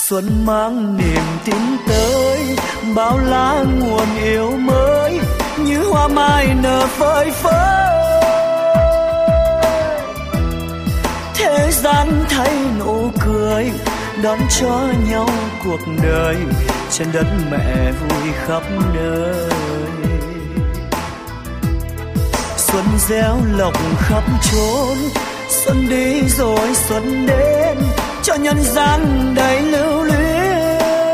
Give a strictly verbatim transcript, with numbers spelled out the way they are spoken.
Xuân mang niềm tin tới, bao lá nguồn yêu mới như hoa mai nở phơi phới. Thế gian thay nụ cười, đón cho nhau cuộc đời, trên đất mẹ vui khắp nơi. Xuân gieo lộc khắp chốn, xuân đi rồi xuân đến, cho nhân gian đầy lưu luyến.